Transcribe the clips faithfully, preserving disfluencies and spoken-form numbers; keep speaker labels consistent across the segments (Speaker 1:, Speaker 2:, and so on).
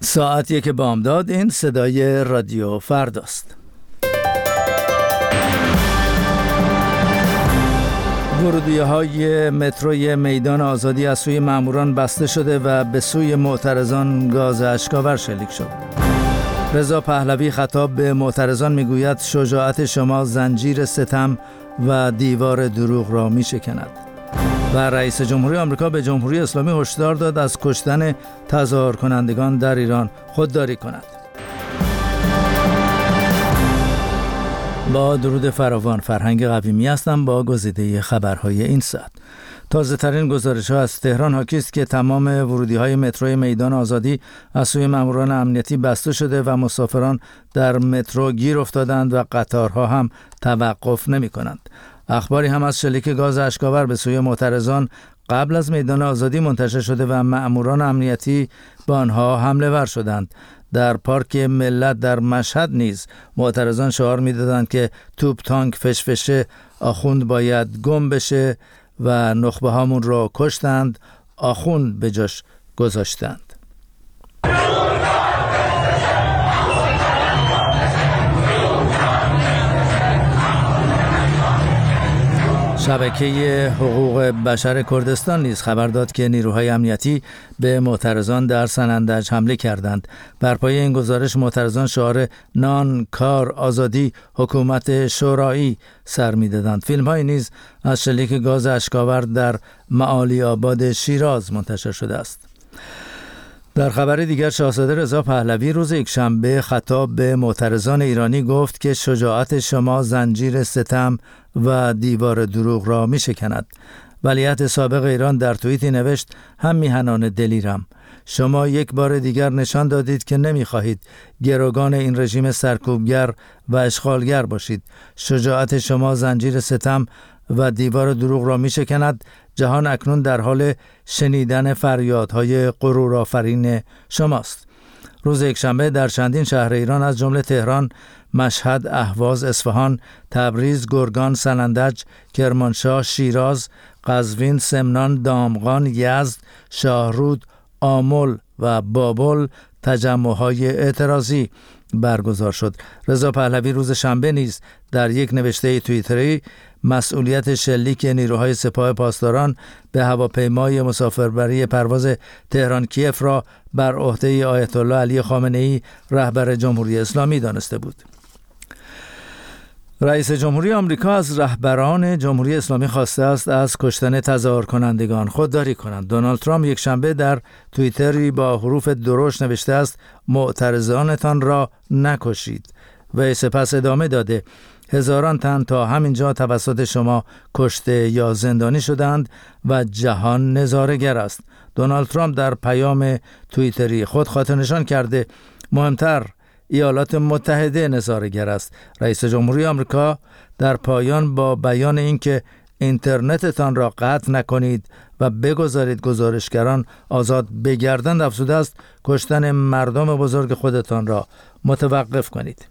Speaker 1: ساعت یک بامداد. این صدای رادیو فرداست. ورودی‌های متروی میدان آزادی از سوی ماموران بسته شده و به سوی معترضان گاز اشک‌آور شلیک شد. رضا پهلوی خطاب به معترضان میگوید شجاعت شما زنجیر ستم و دیوار دروغ را میشکند. و رئیس جمهوری آمریکا به جمهوری اسلامی هشدار داد از کشتن تظاهر کنندگان در ایران خودداری کند. با درود فراوان، فرهنگ قویمی هستم با گزیده خبرهای این ساعت. تازه ترین گزارش ها از تهران حاکی است که تمام ورودی های مترو میدان آزادی از سوی ماموران امنیتی بسته شده و مسافران در مترو گیر افتادند و قطارها هم توقف نمی کنند. اخباری هم از شلیک گاز اشک‌آور به سوی معترضان قبل از میدان آزادی منتشر شده و ماموران امنیتی به آنها حمله ور شدند. در پارک ملت در مشهد نیز معترضان شعار می‌دادند که توپ تانک فشفشه، آخوند باید گم بشه و نخبه هامون را کشتند، آخوند به جاش گذاشتند. شبکه حقوق بشر کردستان نیز خبر داد که نیروهای امنیتی به معترضان در سنندج حمله کردند. بر پایه این گزارش معترضان شعار نان، کار، آزادی، حکومت شورایی سر می‌دادند. فیلم‌های نیز از شلیک گاز اشک‌آور در معالی آباد شیراز منتشر شده است. در خبر دیگر، شاهزاده رضا پهلوی روز یکشنبه خطاب به معترضان ایرانی گفت که شجاعت شما زنجیر ستم و دیوار دروغ را می شکند. ولیعهد سابق ایران در توییتی نوشت هم میهنان دلیرم، شما یک بار دیگر نشان دادید که نمی خواهید گروگان این رژیم سرکوبگر و اشغالگر باشید. شجاعت شما زنجیر ستم و دیوار دروغ را می شکند. جهان اکنون در حال شنیدن فریادهای غرورآفرین شماست. روز یکشنبه در چندین شهر ایران از جمله تهران، مشهد، اهواز، اصفهان، تبریز، گرگان، سنندج، کرمانشاه، شیراز، قزوین، سمنان، دامغان، یزد، شاهرود، آمل و بابل تجمع‌های اعتراضی برگزار شد. رضا پهلوی روز شنبه نیز در یک نوشته توییتری مسئولیت شلیک نیروهای سپاه پاسداران به هواپیمای مسافربری پرواز تهران کیف را بر عهده آیت الله علی خامنه‌ای رهبر جمهوری اسلامی دانسته بود. رئیس جمهوری آمریکا از رهبران جمهوری اسلامی خواسته است از کشتن تظاهر کنندگان خودداری کنند. دونالد ترامپ یک شنبه در توییتری با حروف درشت نوشته است معترضانتان را نکشید و سپس ادامه داده هزاران تن تا همینجا توسط شما کشته یا زندانی شدند و جهان نظاره‌گر است. دونالد ترامپ در پیام توییتری خود خاطر نشان کرده مهمتر ایالات متحده نظاره‌گر است. رئیس جمهوری آمریکا در پایان با بیان اینکه اینترنتتان را قطع نکنید و بگذارید گزارشگران آزاد بگردند افزوده است کشتن مردم بزرگ خودتان را متوقف کنید.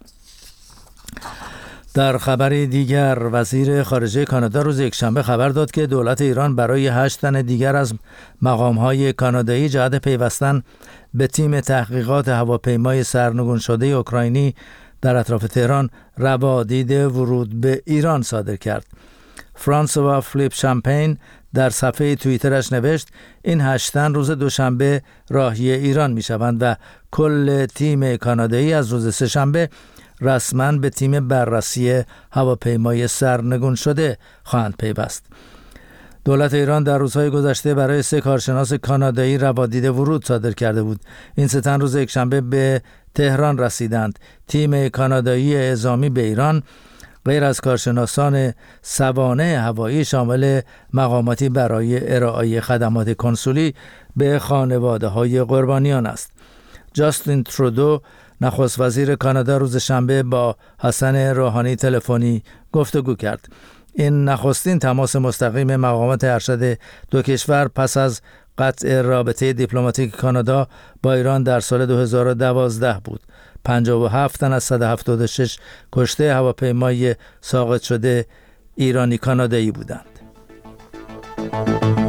Speaker 1: در خبری دیگر، وزیر خارجه کانادا روز یکشنبه خبر داد که دولت ایران برای هشت تن دیگر از مقام‌های کانادایی جهت پیوستن به تیم تحقیقات هواپیمای سرنگون شده اوکراینی در اطراف تهران روادید ورود به ایران صادر کرد. فرانسوا فلیپ شامپین در صفحه توییترش نوشت این هشت تن روز دوشنبه راهی ایران می‌شوند و کل تیم کانادایی از روز سه‌شنبه رسما به تیم بررسی هواپیمای سرنگون شده خواهند پیوست. دولت ایران در روزهای گذشته برای سه کارشناس کانادایی روادید ورود صادر کرده بود. این سه تن روز یکشنبه به تهران رسیدند. تیم کانادایی اعزامی به ایران غیر از کارشناسان سوانح هوایی شامل مقاماتی برای ارائه خدمات کنسولی به خانواده‌های قربانیان است. جاستین ترودو نخست وزیر کانادا روز شنبه با حسن روحانی تلفنی گفتگو کرد. این نخستین تماس مستقیم مقامات ارشد دو کشور پس از قطع رابطه دیپلماتیک کانادا با ایران در سال دو هزار و دوازده بود. پنجاه و هفت تن از صد و هفتاد و شش کشته هواپیمای ساقط شده ایرانی کانادایی بودند.